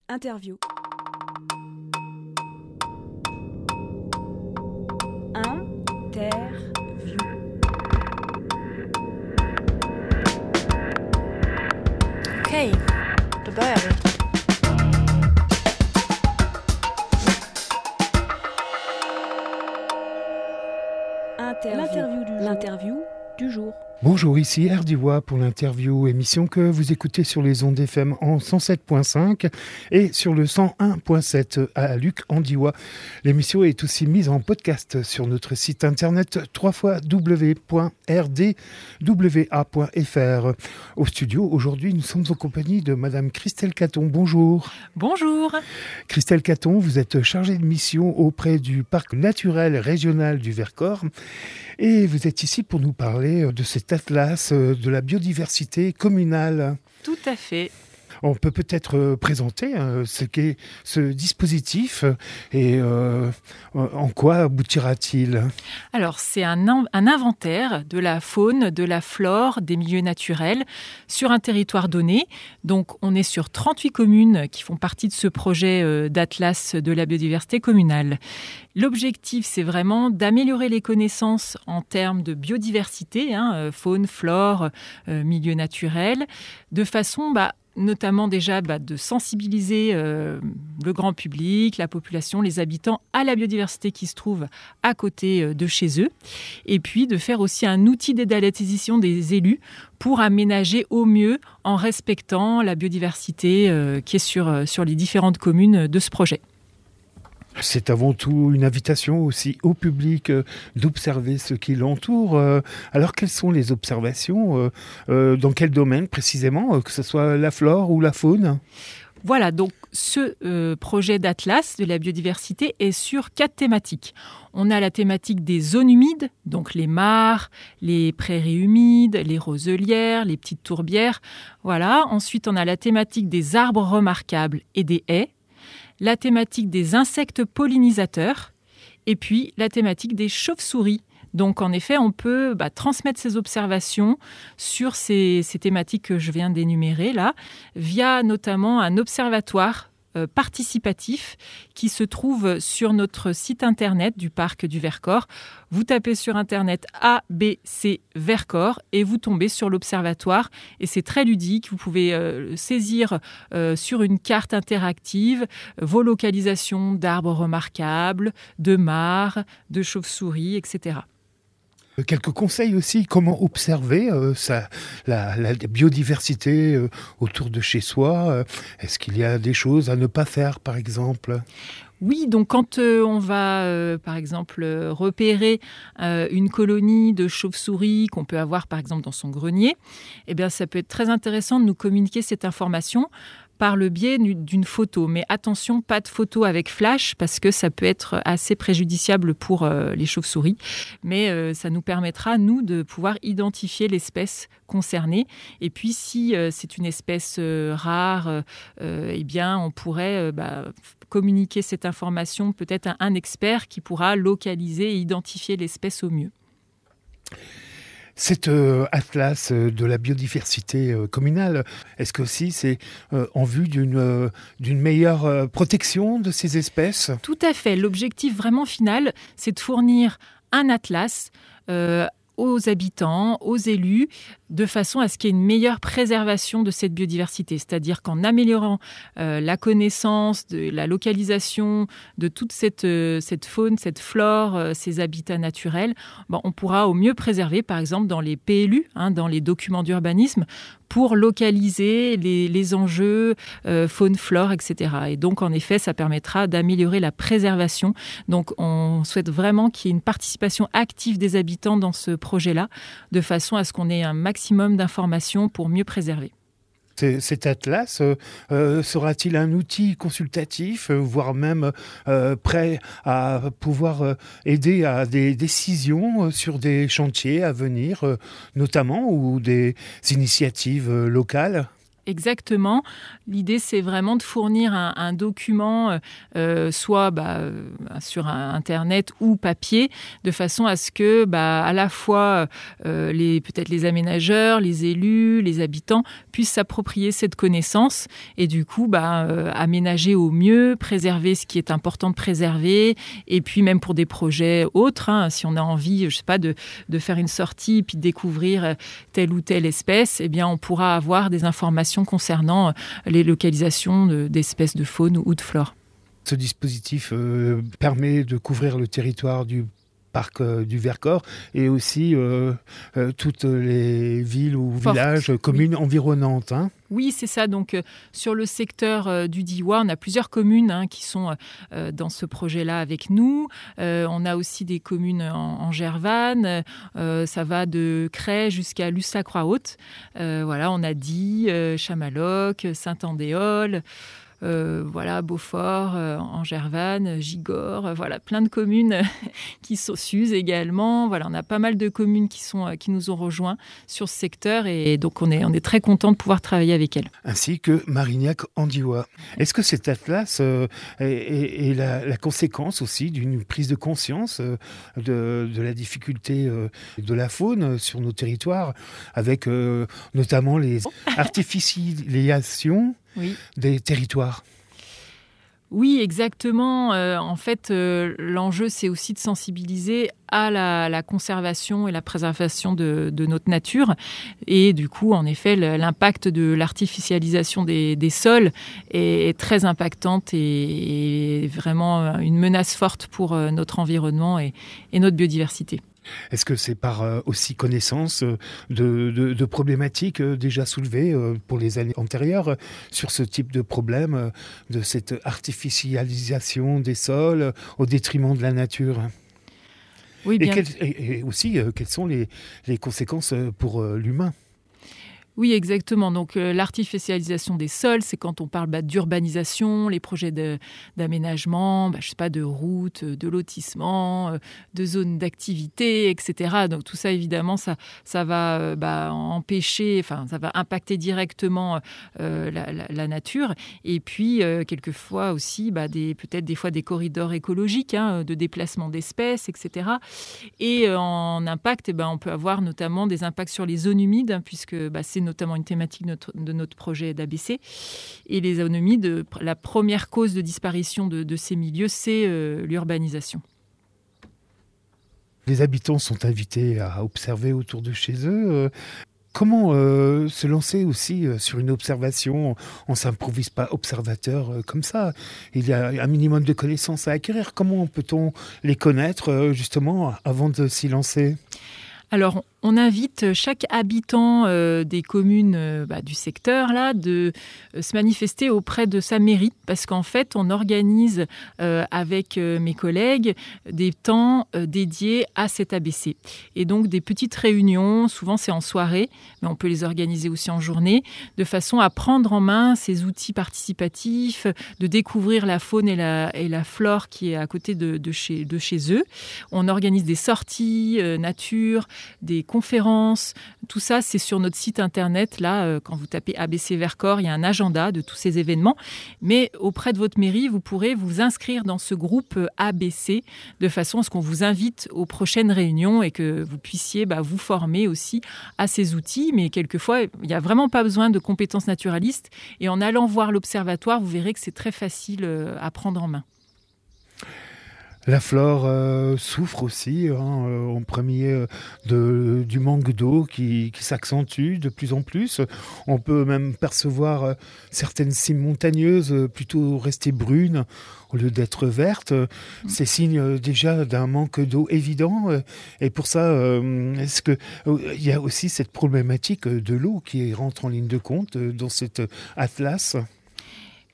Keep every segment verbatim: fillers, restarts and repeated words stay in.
Interview. Interview. Okej, då börjar vi. Interview. L'interview du jour. L'interview du jour. Bonjour, ici Erdiwa pour l'interview, émission que vous écoutez sur les ondes F M en cent sept virgule cinq et sur le cent un virgule sept à Luc Andiwa. L'émission est aussi mise en podcast sur notre site internet w w w point r d w a point f r. Au studio, aujourd'hui, nous sommes en compagnie de Madame Christelle Caton. Bonjour. Bonjour. Christelle Caton, vous êtes chargée de mission auprès du Parc naturel régional du Vercors et vous êtes ici pour nous parler de cet atlas de la biodiversité communale. Tout à fait. On peut peut-être présenter hein, ce qu'est ce dispositif et euh, en quoi aboutira-t-il ? Alors, c'est un, un inventaire de la faune, de la flore, des milieux naturels sur un territoire donné. Donc, on est sur trente-huit communes qui font partie de ce projet d'atlas de la biodiversité communale. L'objectif, c'est vraiment d'améliorer les connaissances en termes de biodiversité, hein, faune, flore, euh, milieux naturels, de façon... Bah, notamment déjà bah, de sensibiliser euh, le grand public, la population, les habitants à la biodiversité qui se trouve à côté euh, de chez eux, et puis de faire aussi un outil d'aide à l'acquisition des élus pour aménager au mieux en respectant la biodiversité euh, qui est sur, euh, sur les différentes communes de ce projet. C'est avant tout une invitation aussi au public d'observer ce qui l'entoure. Alors, quelles sont les observations ? Dans quel domaine précisément ? Que ce soit la flore ou la faune ? Voilà, donc ce euh, projet d'atlas de la biodiversité est sur quatre thématiques. On a la thématique des zones humides, donc les mares, les prairies humides, les roselières, les petites tourbières. Voilà. Ensuite, on a la thématique des arbres remarquables et des haies. La thématique des insectes pollinisateurs et puis la thématique des chauves-souris. Donc, en effet, on peut bah, transmettre ces observations sur ces, ces thématiques que je viens d'énumérer là, via notamment un observatoire euh, participatif qui se trouve sur notre site internet du Parc du Vercors. Vous tapez sur internet A B C Vercors et vous tombez sur l'observatoire. Et c'est très ludique. Vous pouvez euh, saisir euh, sur une carte interactive euh, vos localisations d'arbres remarquables, de mares, de chauves-souris, et cetera. Quelques conseils aussi, comment observer euh, ça, la, la biodiversité euh, autour de chez soi. Euh, est-ce qu'il y a des choses à ne pas faire, par exemple ? Oui, donc quand euh, on va, euh, par exemple, euh, repérer euh, une colonie de chauves-souris qu'on peut avoir, par exemple, dans son grenier, eh bien, ça peut être très intéressant de nous communiquer cette information par le biais d'une photo. Mais attention, pas de photo avec flash, parce que ça peut être assez préjudiciable pour euh, les chauves-souris. Mais euh, ça nous permettra, nous, de pouvoir identifier l'espèce concernée. Et puis, si euh, c'est une espèce euh, rare, euh, eh bien, on pourrait... Euh, bah, communiquer cette information peut-être à un expert qui pourra localiser et identifier l'espèce au mieux. Cet euh, atlas de la biodiversité euh, communale, est-ce que aussi c'est euh, en vue d'une, euh, d'une meilleure euh, protection de ces espèces ? Tout à fait. L'objectif vraiment final, c'est de fournir un atlas euh, aux habitants, aux élus, de façon à ce qu'il y ait une meilleure préservation de cette biodiversité. C'est-à-dire qu'en améliorant euh, la connaissance, de la localisation de toute cette, euh, cette faune, cette flore, euh, ces habitats naturels, bon, on pourra au mieux préserver, par exemple, dans les P L U, hein, dans les documents d'urbanisme, pour localiser les, les enjeux euh, faune, flore, et cetera. Et donc, en effet, ça permettra d'améliorer la préservation. Donc, on souhaite vraiment qu'il y ait une participation active des habitants dans ce projet-là, de façon à ce qu'on ait un maximum d'informations pour mieux préserver. Cet atlas euh, sera-t-il un outil consultatif, euh, voire même euh, prêt à pouvoir euh, aider à des décisions euh, sur des chantiers à venir, euh, notamment, ou des initiatives euh, locales ? Exactement. L'idée, c'est vraiment de fournir un, un document, euh, soit bah, euh, sur un, Internet ou papier, de façon à ce que, bah, à la fois, euh, les, peut-être les aménageurs, les élus, les habitants puissent s'approprier cette connaissance et du coup, bah, euh, aménager au mieux, préserver ce qui est important de préserver, et puis même pour des projets autres, hein, si on a envie, je sais pas, de, de faire une sortie puis de découvrir telle ou telle espèce, eh bien, on pourra avoir des informations concernant les localisations de, d'espèces de faune ou de flore. Ce dispositif euh, permet de couvrir le territoire du parc euh, du Vercors et aussi euh, euh, toutes les villes ou Forte. villages, communes oui. environnantes. Hein. Oui, c'est ça. Donc, euh, sur le secteur euh, du Diois, on a plusieurs communes hein, qui sont euh, dans ce projet-là avec nous. Euh, on a aussi des communes en, en Gervanne. Euh, ça va de Cray jusqu'à Lussat-Croix-Haute. Euh, voilà, on a Die, euh, Chamaloc, Saint-Andéol. Euh, voilà, Beaufort, euh, en Gervanne, Gigord, euh, voilà, plein de communes qui sont Suse également. Voilà, on a pas mal de communes qui, sont, euh, qui nous ont rejoints sur ce secteur et donc on est, on est très content de pouvoir travailler avec elles. Ainsi que Marignac en Diois. Est-ce que cet atlas euh, est, est, est la, la conséquence aussi d'une prise de conscience euh, de, de la difficulté euh, de la faune sur nos territoires, avec euh, notamment les artificialisations Oui. des territoires? Oui, exactement. Euh, en fait, euh, l'enjeu, c'est aussi de sensibiliser à la, la conservation et la préservation de, de notre nature. Et du coup, en effet, l'impact de l'artificialisation des, des sols est très impactante et, et vraiment une menace forte pour notre environnement et, et notre biodiversité. Est-ce que c'est par euh, aussi connaissance euh, de, de, de problématiques euh, déjà soulevées euh, pour les années antérieures euh, sur ce type de problème, euh, de cette artificialisation des sols euh, au détriment de la nature? Oui, bien. Et, quel, et, et aussi, euh, quelles sont les, les conséquences pour euh, l'humain? Oui, exactement. Donc, euh, l'artificialisation des sols, c'est quand on parle bah, d'urbanisation, les projets de, d'aménagement, bah, je sais pas, de routes, de lotissements, euh, de zones d'activité, et cetera. Donc, tout ça, évidemment, ça, ça va euh, bah, empêcher, enfin, ça va impacter directement euh, la, la, la nature. Et puis, euh, quelquefois aussi, bah, des, peut-être des fois des corridors écologiques hein, de déplacement d'espèces, et cetera. Et euh, en impact, eh ben, on peut avoir notamment des impacts sur les zones humides, hein, puisque bah, c'est notamment une thématique de notre, de notre projet d'A B C. Et les zones humides, la première cause de disparition de, de ces milieux, c'est euh, l'urbanisation. Les habitants sont invités à observer autour de chez eux. Comment euh, se lancer aussi euh, sur une observation? On ne s'improvise pas observateur euh, comme ça. Il y a un minimum de connaissances à acquérir. Comment peut-on les connaître euh, justement avant de s'y lancer? Alors, on invite chaque habitant euh, des communes euh, bah, du secteur là, de euh, se manifester auprès de sa mairie parce qu'en fait, on organise euh, avec euh, mes collègues des temps euh, dédiés à cet A B C. Et donc, des petites réunions, souvent c'est en soirée, mais on peut les organiser aussi en journée, de façon à prendre en main ces outils participatifs, de découvrir la faune et la, et la flore qui est à côté de, de, chez, de chez eux. On organise des sorties euh, nature, des conférences, tout ça c'est sur notre site internet. Là, euh, quand vous tapez A B C Vercors, il y a un agenda de tous ces événements. Mais auprès de votre mairie, vous pourrez vous inscrire dans ce groupe A B C de façon à ce qu'on vous invite aux prochaines réunions et que vous puissiez bah, vous former aussi à ces outils. Mais quelquefois, il n'y a vraiment pas besoin de compétences naturalistes. Et en allant voir l'observatoire, vous verrez que c'est très facile euh, à prendre en main. La flore euh, souffre aussi, hein, euh, en premier euh, de, du manque d'eau qui, qui s'accentue de plus en plus. On peut même percevoir euh, certaines cimes montagneuses euh, plutôt rester brunes au lieu d'être vertes. Mmh. C'est signe euh, déjà d'un manque d'eau évident. Euh, et pour ça, euh, est-ce que euh, il y a aussi cette problématique de l'eau qui rentre en ligne de compte euh, dans cet atlas ?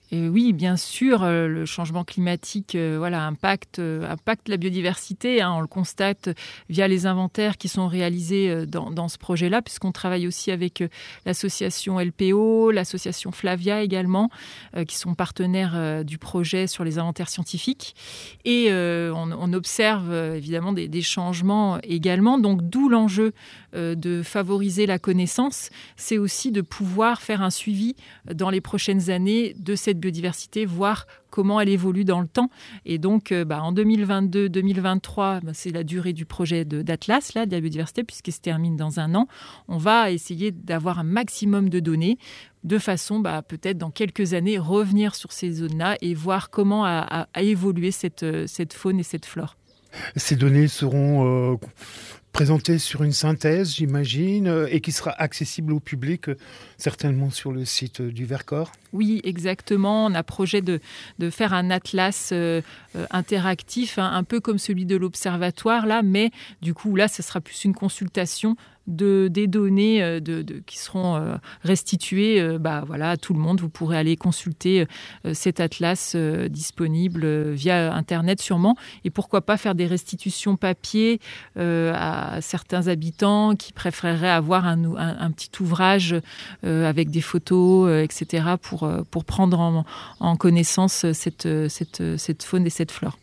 Et oui, bien sûr, euh, le changement climatique euh, voilà, impacte, euh, impacte la biodiversité. Hein, on le constate via les inventaires qui sont réalisés euh, dans, dans ce projet-là, puisqu'on travaille aussi avec euh, l'association L P O, l'association Flavia également, euh, qui sont partenaires euh, du projet sur les inventaires scientifiques. Et euh, on, on observe euh, évidemment des, des changements également. Donc, d'où l'enjeu euh, de favoriser la connaissance, c'est aussi de pouvoir faire un suivi dans les prochaines années de cette biodiversité, voir comment elle évolue dans le temps. Et donc, euh, bah, en deux mille vingt-deux deux mille vingt-trois, bah, c'est la durée du projet de, d'Atlas, là, de la biodiversité, puisqu'il se termine dans un an. On va essayer d'avoir un maximum de données, de façon, bah, peut-être dans quelques années, revenir sur ces zones-là et voir comment a, a, a évolué cette, cette faune et cette flore. Ces données seront euh, présentées sur une synthèse, j'imagine, et qui sera accessible au public, euh, certainement sur le site euh, du Vercors. Oui, exactement. On a projet de, de faire un atlas euh, euh, interactif, hein, un peu comme celui de l'Observatoire, là, mais du coup, là, ce sera plus une consultation de, des données euh, de, de, qui seront euh, restituées euh, bah, voilà, à tout le monde. Vous pourrez aller consulter euh, cet atlas euh, disponible euh, via Internet sûrement. Et pourquoi pas faire des restitutions papier euh, à certains habitants qui préféreraient avoir un, un, un petit ouvrage euh, avec des photos, euh, et cetera, pour, pour prendre en, en connaissance cette, cette, cette faune et cette flore.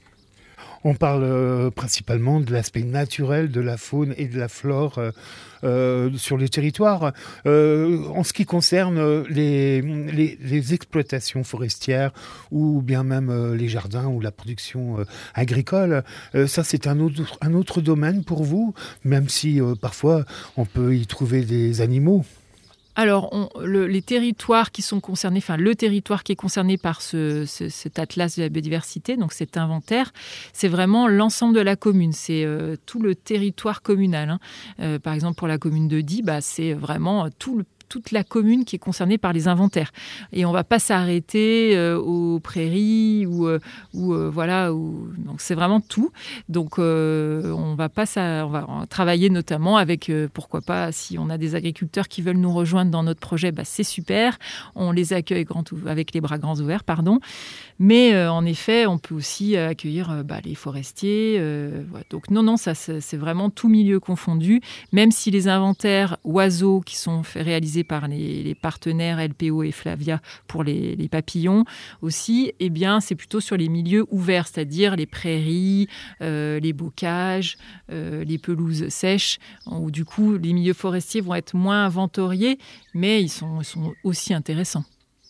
On parle euh, principalement de l'aspect naturel de la faune et de la flore euh, euh, sur les territoires. Euh, en ce qui concerne les, les, les exploitations forestières ou bien même euh, les jardins ou la production euh, agricole, euh, ça c'est un autre, un autre domaine pour vous, même si euh, parfois on peut y trouver des animaux. Alors, on, le, les territoires qui sont concernés, enfin le territoire qui est concerné par ce, ce, cet atlas de la biodiversité, donc cet inventaire, c'est vraiment l'ensemble de la commune. C'est euh, tout le territoire communal. Hein. Euh, par exemple, pour la commune de Die, bah, c'est vraiment tout le toute la commune qui est concernée par les inventaires. Et on ne va pas s'arrêter euh, aux prairies ou, euh, ou euh, voilà. Où... Donc c'est vraiment tout. Donc euh, on va pas ça, on va travailler notamment avec euh, pourquoi pas si on a des agriculteurs qui veulent nous rejoindre dans notre projet, bah, c'est super. On les accueille grand, avec les bras grands ouverts, pardon. Mais euh, en effet, on peut aussi accueillir euh, bah, les forestiers. Euh, voilà. Donc non, non, ça c'est, c'est vraiment tout milieu confondu. Même si les inventaires oiseaux qui sont fait, réalisés par les, les partenaires L P O et Flavia pour les, les papillons aussi, eh bien, c'est plutôt sur les milieux ouverts, c'est-à-dire les prairies, euh, les bocages, euh, les pelouses sèches, où du coup, les milieux forestiers vont être moins inventoriés, mais ils sont, ils sont aussi intéressants.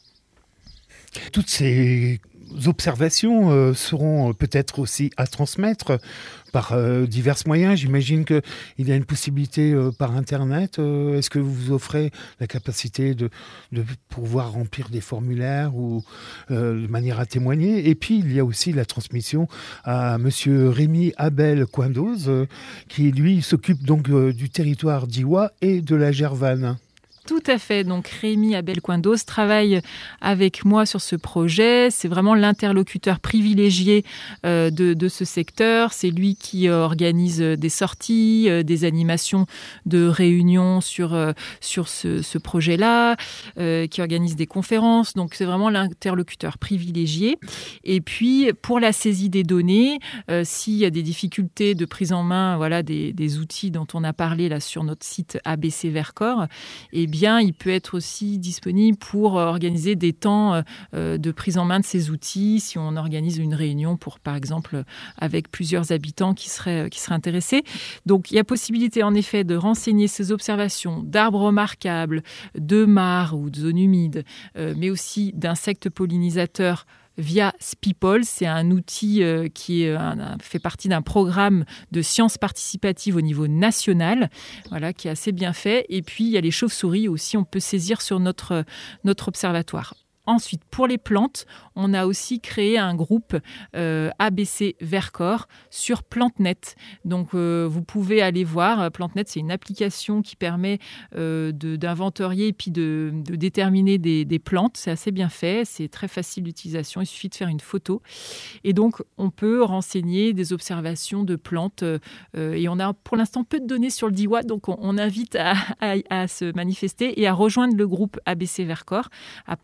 Toutes ces observations euh, seront euh, peut-être aussi à transmettre par euh, divers moyens. J'imagine qu'il y a une possibilité euh, par Internet. Euh, est-ce que vous offrez la capacité de, de pouvoir remplir des formulaires ou euh, de manière à témoigner? Et puis, il y a aussi la transmission à monsieur Rémi Abel Coindoz, euh, qui, lui, s'occupe donc euh, du territoire d'Iwa et de la Gervanne. Tout à fait. Donc, Rémi Abel Coindoz travaille avec moi sur ce projet. C'est vraiment l'interlocuteur privilégié euh, de, de ce secteur. C'est lui qui euh, organise des sorties, euh, des animations de réunions sur, euh, sur ce, ce projet-là, euh, qui organise des conférences. Donc, c'est vraiment l'interlocuteur privilégié. Et puis, pour la saisie des données, euh, s'il y a des difficultés de prise en main, voilà, des, des outils dont on a parlé là sur notre site A B C Vercors, et bien, il peut être aussi disponible pour organiser des temps de prise en main de ces outils, si on organise une réunion pour, par exemple, avec plusieurs habitants qui seraient, qui seraient intéressés. Donc, il y a possibilité, en effet, de renseigner ces observations d'arbres remarquables, de mares ou de zones humides, euh, mais aussi d'insectes pollinisateurs via Spipol. C'est un outil euh, qui est un, fait partie d'un programme de sciences participatives au niveau national, voilà, qui est assez bien fait. Et puis, il y a les chauves-souris aussi, on peut saisir sur notre, notre observatoire. Ensuite, pour les plantes, on a aussi créé un groupe euh, A B C Vercors sur PlanteNet. Donc, euh, vous pouvez aller voir. PlanteNet, c'est une application qui permet euh, de, d'inventorier et puis de, de déterminer des, des plantes. C'est assez bien fait. C'est très facile d'utilisation. Il suffit de faire une photo. Et donc, on peut renseigner des observations de plantes. Euh, et on a pour l'instant peu de données sur le Diois. Donc, on, on invite à, à, à se manifester et à rejoindre le groupe A B C Vercors, à partager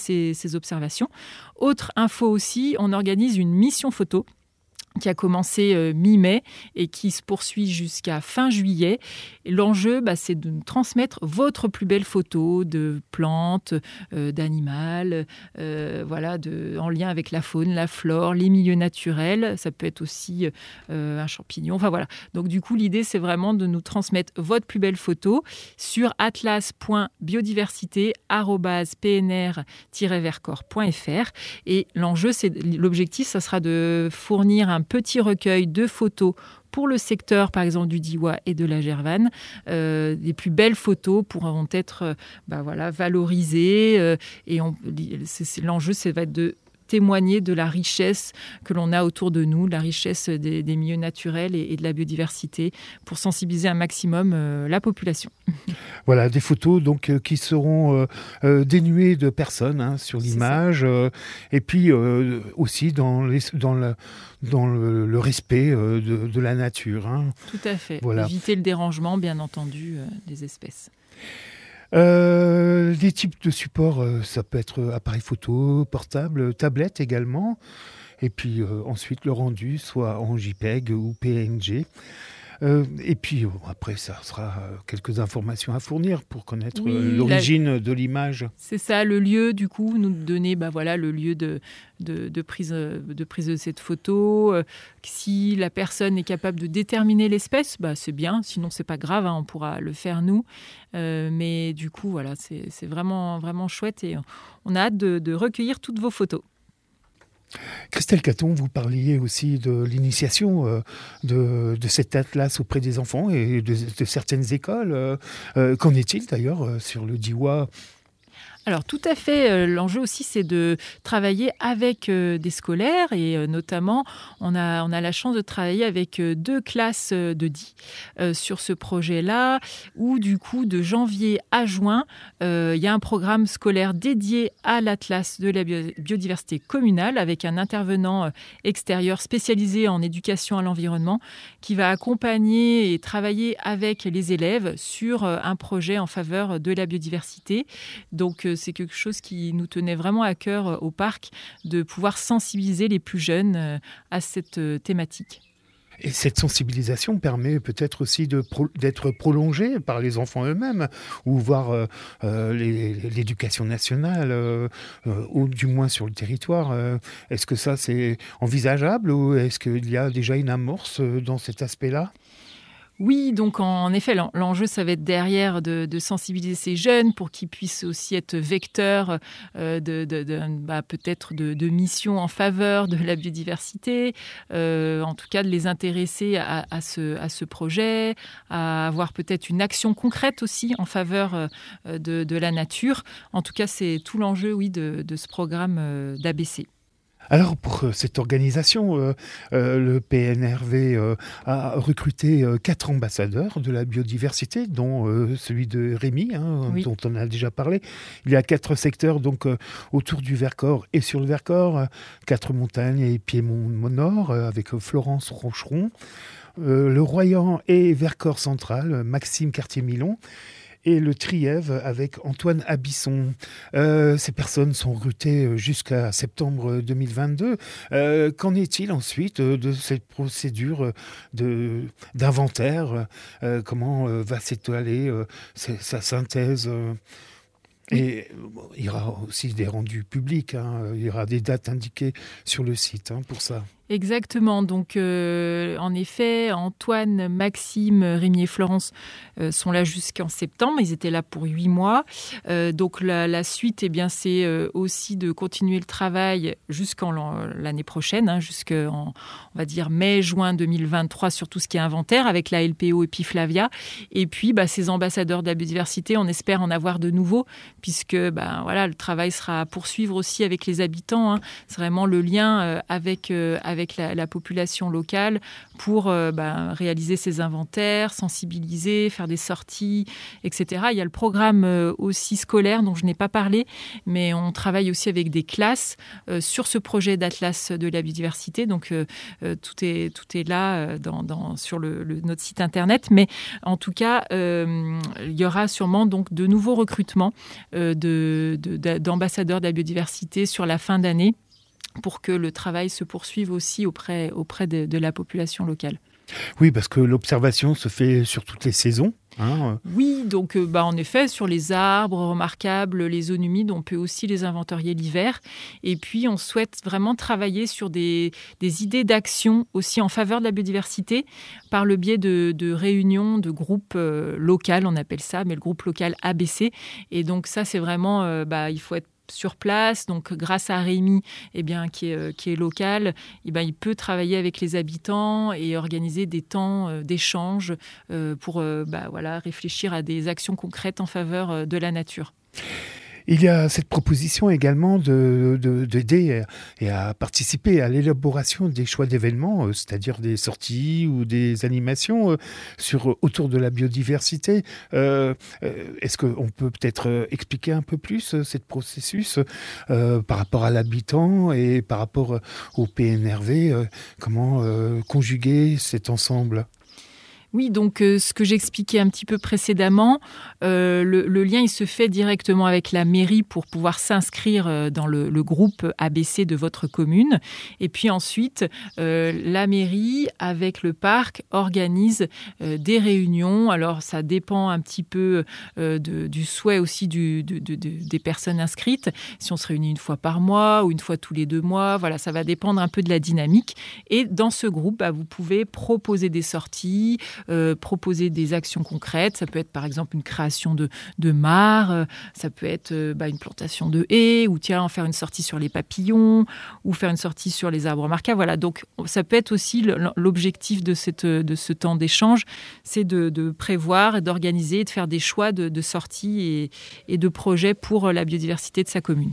ces, ces observations. Autre info aussi, on organise une mission photo qui a commencé euh, mi-mai et qui se poursuit jusqu'à fin juillet. Et l'enjeu, bah, c'est de nous transmettre votre plus belle photo de plantes, euh, d'animal, euh, voilà, de, en lien avec la faune, la flore, les milieux naturels. Ça peut être aussi euh, un champignon. Enfin voilà. Donc du coup, l'idée, c'est vraiment de nous transmettre votre plus belle photo sur atlas point biodiversité arobase p n r tiret vercors point f r. Et l'enjeu, c'est l'objectif, ça sera de fournir un petit recueil de photos pour le secteur, par exemple, du Diois et de la Gervanne. Euh, les plus belles photos pourront être euh, bah voilà, valorisées. Euh, et on, c'est, c'est, l'enjeu, ça va être de témoigner de la richesse que l'on a autour de nous, la richesse des, des milieux naturels et, et de la biodiversité, pour sensibiliser un maximum euh, la population. Voilà, des photos donc euh, qui seront euh, euh, dénuées de personnes hein, sur l'image, euh, et puis euh, aussi dans, les, dans, le, dans le, le respect euh, de, de la nature. Hein. Tout à fait. Voilà. Éviter le dérangement, bien entendu, euh, des espèces. Euh, des types de supports, euh, ça peut être appareil photo, portable, tablette également. Et puis euh, ensuite le rendu, soit en JPEG ou P N G. Euh, et puis euh, après, ça sera euh, quelques informations à fournir pour connaître oui, euh, l'origine la... de l'image. C'est ça, le lieu, du coup, nous donner bah, voilà, le lieu de, de, de, prise, de prise de cette photo. Euh, si la personne est capable de déterminer l'espèce, bah, c'est bien, sinon c'est pas grave, hein, on pourra le faire nous. Euh, mais du coup, voilà, c'est, c'est vraiment, vraiment chouette et on a hâte de, de recueillir toutes vos photos. Christelle Caton, vous parliez aussi de l'initiation euh, de, de cet atlas auprès des enfants et de, de certaines écoles. Euh, euh, qu'en est-il d'ailleurs euh, sur le Diois ? Alors tout à fait, l'enjeu aussi c'est de travailler avec euh, des scolaires et euh, notamment on a, on a la chance de travailler avec euh, deux classes de D I euh, sur ce projet-là où du coup de janvier à juin euh, il y a un programme scolaire dédié à l'Atlas de la bio- biodiversité communale avec un intervenant euh, extérieur spécialisé en éducation à l'environnement qui va accompagner et travailler avec les élèves sur euh, un projet en faveur de la biodiversité. Donc euh, c'est quelque chose qui nous tenait vraiment à cœur au parc, de pouvoir sensibiliser les plus jeunes à cette thématique. Et cette sensibilisation permet peut-être aussi de pro- d'être prolongée par les enfants eux-mêmes, ou voir euh, euh, les, l'éducation nationale, euh, euh, ou du moins sur le territoire. Euh, est-ce que ça c'est envisageable, ou est-ce qu'il y a déjà une amorce dans cet aspect-là ? Oui, donc en effet, l'enjeu, ça va être derrière de, de sensibiliser ces jeunes pour qu'ils puissent aussi être vecteurs euh, de, de, de, bah, peut-être de, de missions en faveur de la biodiversité, euh, en tout cas de les intéresser à, à, ce, à ce projet, à avoir peut-être une action concrète aussi en faveur euh, de, de la nature. En tout cas, c'est tout l'enjeu, oui, de, de ce programme euh, d'A B C. Alors pour euh, cette organisation, euh, euh, le P N R V euh, a recruté euh, quatre ambassadeurs de la biodiversité, dont euh, celui de Rémi, hein, oui. dont on a déjà parlé. Il y a quatre secteurs donc euh, autour du Vercors et sur le Vercors, euh, quatre montagnes et Piémont Nord, euh, avec euh, Florence Rocheron, euh, le Royan et Vercors Central, Maxime Cartier-Milon, et le Trièves avec Antoine Abisson. Euh, ces personnes sont recrutées jusqu'à septembre deux mille vingt-deux. Euh, qu'en est-il ensuite de cette procédure de, d'inventaire ? euh, Comment euh, va s'étaler euh, sa synthèse euh, Et bon, il y aura aussi des rendus publics, hein. Il y aura des dates indiquées sur le site hein, pour ça. Exactement. Donc, euh, en effet, Antoine, Maxime, Rémi et Florence euh, sont là jusqu'en septembre. Ils étaient là pour huit mois. Euh, donc, la, la suite, eh bien, c'est euh, aussi de continuer le travail jusqu'en l'année prochaine, hein, jusqu'en, on va dire, mai-juin deux mille vingt-trois sur tout ce qui est inventaire avec la L P O et puis Flavia. Et puis, bah, ces ambassadeurs de la biodiversité, on espère en avoir de nouveaux puisque, bah, voilà, le travail sera à poursuivre aussi avec les habitants. Hein. C'est vraiment le lien euh, avec, euh, avec avec la, la population locale pour euh, bah, réaliser ces inventaires, sensibiliser, faire des sorties, et cetera. Il y a le programme euh, aussi scolaire dont je n'ai pas parlé, mais on travaille aussi avec des classes euh, sur ce projet d'Atlas de la biodiversité. Donc euh, euh, tout est tout est là euh, dans, dans sur le, le, notre site internet. Mais en tout cas, euh, il y aura sûrement donc de nouveaux recrutements euh, de, de, d'ambassadeurs de la biodiversité sur la fin d'année, pour que le travail se poursuive aussi auprès, auprès de, de la population locale. Oui, parce que l'observation se fait sur toutes les saisons. Hein. Oui, donc bah, en effet, sur les arbres remarquables, les zones humides, on peut aussi les inventorier l'hiver. Et puis, on souhaite vraiment travailler sur des, des idées d'action aussi en faveur de la biodiversité par le biais de, de réunions, de groupes euh, locaux, on appelle ça, mais le groupe local A B C. Et donc ça, c'est vraiment, euh, bah, il faut être sur place, donc grâce à Rémi, eh bien, qui est, qui est local, eh bien, il peut travailler avec les habitants et organiser des temps euh, d'échange euh, pour euh, bah, voilà, réfléchir à des actions concrètes en faveur euh, de la nature. Il y a cette proposition également de, de, d'aider et à participer à l'élaboration des choix d'événements, c'est-à-dire des sorties ou des animations sur, autour de la biodiversité. Euh, est-ce qu'on peut peut-être expliquer un peu plus ce processus euh, par rapport à l'habitant et par rapport au P N R V, euh, comment euh, conjuguer cet ensemble ? Oui, donc euh, ce que j'expliquais un petit peu précédemment, euh, le, le lien il se fait directement avec la mairie pour pouvoir s'inscrire euh, dans le, le groupe A B C de votre commune. Et puis ensuite, euh, la mairie avec le parc organise euh, des réunions. Alors ça dépend un petit peu euh, de, du souhait aussi du, de, de, de, des personnes inscrites. Si on se réunit une fois par mois ou une fois tous les deux mois, voilà, ça va dépendre un peu de la dynamique. Et dans ce groupe, bah, vous pouvez proposer des sorties, Euh, proposer des actions concrètes. Ça peut être par exemple une création de, de mares, euh, ça peut être euh, bah, une plantation de haies, ou tiens, faire une sortie sur les papillons, ou faire une sortie sur les arbres remarquables. Voilà, donc ça peut être aussi l'objectif de, cette, de ce temps d'échange, c'est de, de prévoir, d'organiser, de faire des choix de, de sorties et, et de projets pour la biodiversité de sa commune.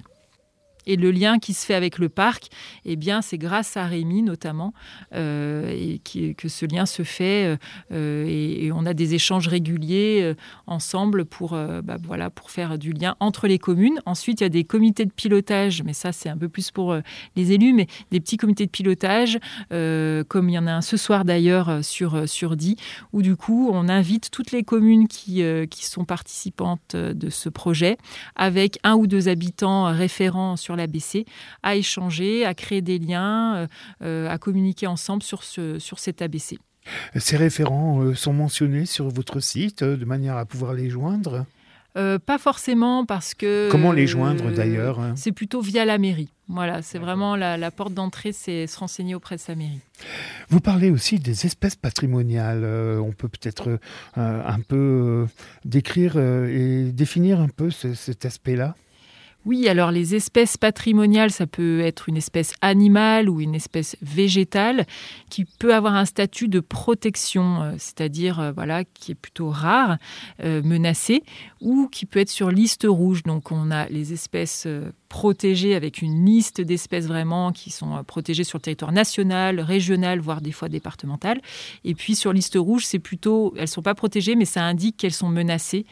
Et le lien qui se fait avec le parc, eh bien, c'est grâce à Rémi notamment euh, et qui, que ce lien se fait euh, et, et on a des échanges réguliers euh, ensemble pour, euh, bah, voilà, pour faire du lien entre les communes. Ensuite, il y a des comités de pilotage, mais ça, c'est un peu plus pour euh, les élus, mais des petits comités de pilotage, euh, comme il y en a un ce soir d'ailleurs sur, sur Die, où du coup, on invite toutes les communes qui, euh, qui sont participantes de ce projet, avec un ou deux habitants référents sur l'A B C, à échanger, à créer des liens, euh, à communiquer ensemble sur, ce, sur cet A B C. Ces référents euh, sont mentionnés sur votre site euh, de manière à pouvoir les joindre ? Euh, pas forcément parce que... Comment les joindre euh, d'ailleurs ? C'est plutôt via la mairie. Voilà, c'est D'accord. vraiment la, la porte d'entrée, c'est se renseigner auprès de sa mairie. Vous parlez aussi des espèces patrimoniales. Euh, on peut peut-être euh, un peu euh, décrire euh, et définir un peu ce, cet aspect-là ? Oui, alors les espèces patrimoniales, ça peut être une espèce animale ou une espèce végétale qui peut avoir un statut de protection, euh, c'est-à-dire euh, voilà, qui est plutôt rare, euh, menacée, ou qui peut être sur liste rouge. Donc on a les espèces euh, protégées avec une liste d'espèces vraiment qui sont euh, protégées sur le territoire national, régional, voire des fois départemental. Et puis sur liste rouge, c'est plutôt, elles ne sont pas protégées, mais ça indique qu'elles sont menacées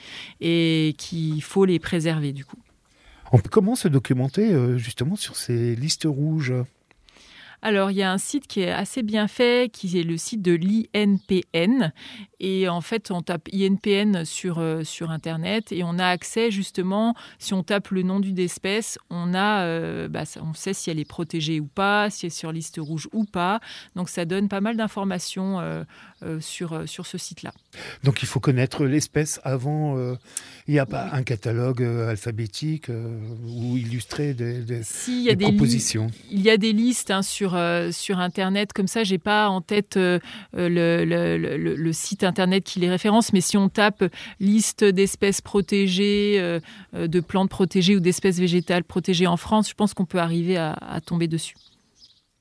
et qu'il faut les préserver du coup. On peut comment se documenter euh, justement sur ces listes rouges ? Alors, il y a un site qui est assez bien fait, qui est le site de l'I N P N. Et en fait, on tape I N P N sur, euh, sur Internet et on a accès justement, si on tape le nom d'une espèce, on, a, euh, bah, on sait si elle est protégée ou pas, si elle est sur liste rouge ou pas. Donc, ça donne pas mal d'informations euh, euh, sur, euh, sur ce site-là. Donc, il faut connaître l'espèce avant. Euh, il n'y a pas un catalogue euh, alphabétique euh, ou illustré des, des, si, y a des des propositions. Li- il y a des listes hein, sur Euh, sur Internet, comme ça, j'ai pas en tête euh, le, le, le, le site Internet qui les référence, mais si on tape liste d'espèces protégées, euh, de plantes protégées ou d'espèces végétales protégées en France, je pense qu'on peut arriver à, à tomber dessus.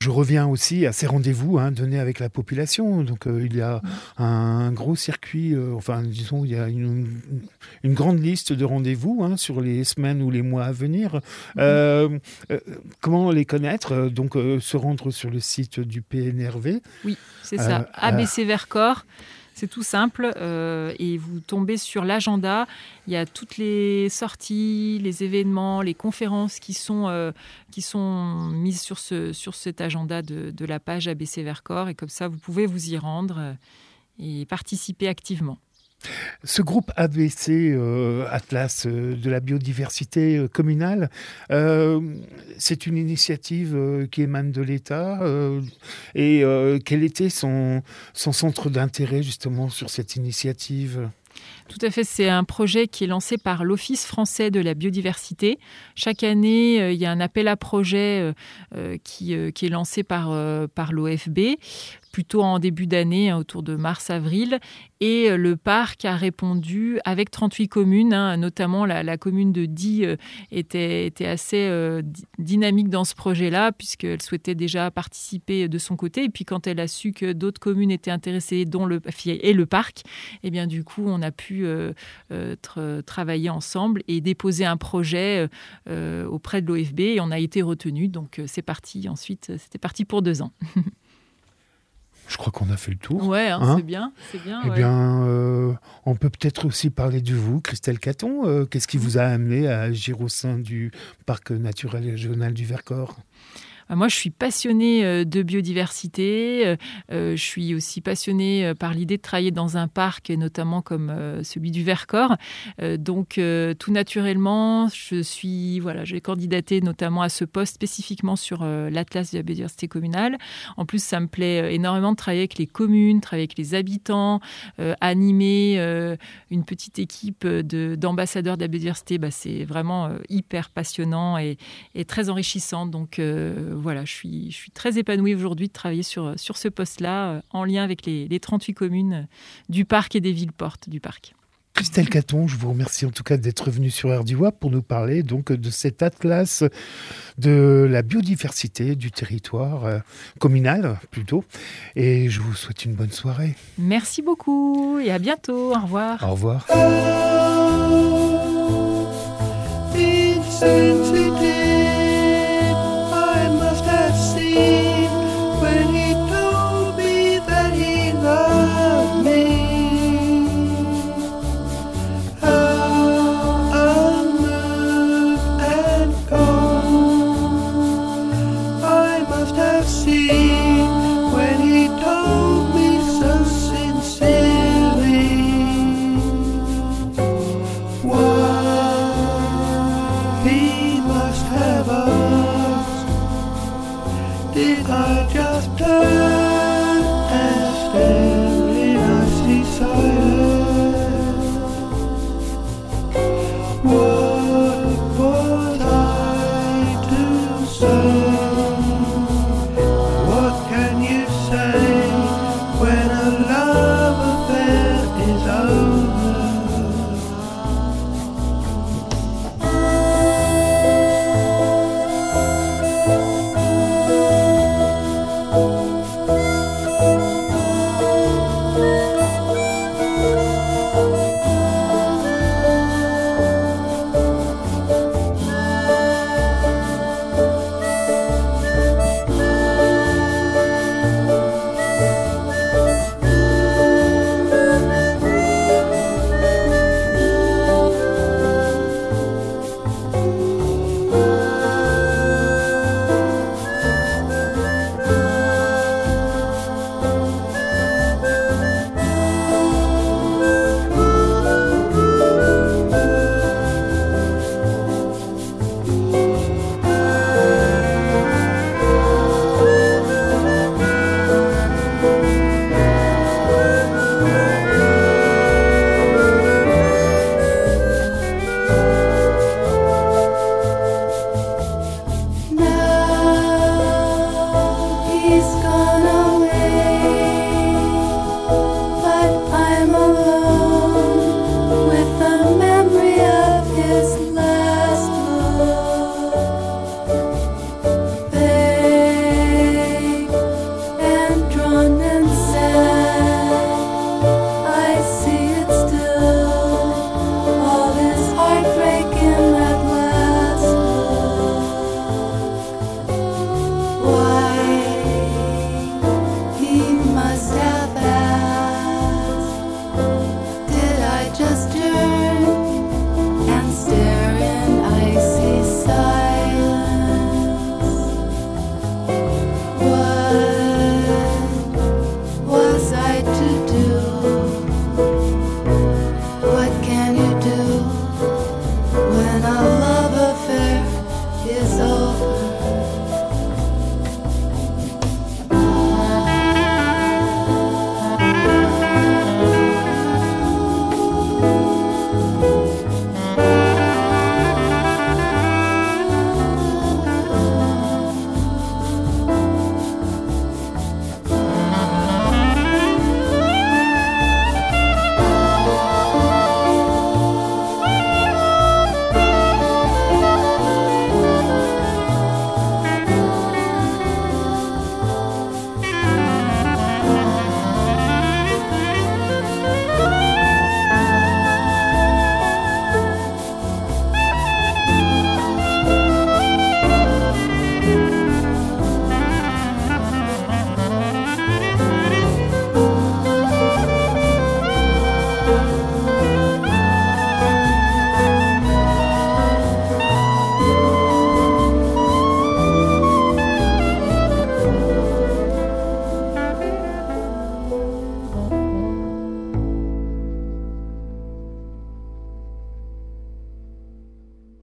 Je reviens aussi à ces rendez-vous hein, donnés avec la population. Donc euh, il y a un gros circuit, euh, enfin disons, il y a une, une grande liste de rendez-vous hein, sur les semaines ou les mois à venir. Euh, euh, comment les connaître? Donc euh, se rendre sur le site du P N R V. Oui, c'est ça, euh, A B C Vercors. C'est tout simple euh, et vous tombez sur l'agenda. Il y a toutes les sorties, les événements, les conférences qui sont, euh, qui sont mises sur, ce, sur cet agenda de, de la page A B C Vercors. Et comme ça, vous pouvez vous y rendre et participer activement. Ce groupe A B C, euh, Atlas euh, de la biodiversité euh, communale, euh, c'est une initiative euh, qui émane de l'État. Euh, et euh, quel était son, son centre d'intérêt justement sur cette initiative ? Tout à fait, c'est un projet qui est lancé par l'Office français de la biodiversité. Chaque année, euh, il y a un appel à projet euh, qui, euh, qui est lancé par, euh, par l'O F B, plutôt en début d'année, hein, autour de mars-avril. Et le parc a répondu avec trente-huit communes, hein, notamment la, la commune de Die euh, était, était assez euh, dynamique dans ce projet-là, puisqu'elle souhaitait déjà participer de son côté. Et puis quand elle a su que d'autres communes étaient intéressées, dont le, et le parc, et bien du coup, on a pu euh, euh, tra- travailler ensemble et déposer un projet euh, auprès de l'O F B. Et on a été retenu, donc euh, c'est parti. Ensuite, c'était parti pour deux ans. Je crois qu'on a fait le tour. Ouais, hein, hein c'est bien, c'est bien. Eh ouais. bien, euh, on peut peut-être aussi parler de vous, Christelle Caton. Euh, qu'est-ce qui vous a amené à agir au sein du parc naturel régional du Vercors ? Moi, je suis passionnée de biodiversité. Je suis aussi passionnée par l'idée de travailler dans un parc, notamment comme celui du Vercors. Donc, tout naturellement, je suis, voilà, j'ai candidaté notamment à ce poste spécifiquement sur l'Atlas de la biodiversité communale. En plus, ça me plaît énormément de travailler avec les communes, travailler avec les habitants, animer une petite équipe de, d'ambassadeurs de la biodiversité. Bah, c'est vraiment hyper passionnant et, et très enrichissant. Donc, euh, voilà, je suis, je suis très épanouie aujourd'hui de travailler sur, sur ce poste-là, euh, en lien avec les, les trente-huit communes du parc et des villes-portes du parc. Christelle Caton, je vous remercie en tout cas d'être venue sur R D W A pour nous parler donc de cet atlas de la biodiversité du territoire euh, communal plutôt. Et je vous souhaite une bonne soirée. Merci beaucoup et à bientôt. Au revoir. Au revoir. Did I just turn and stay?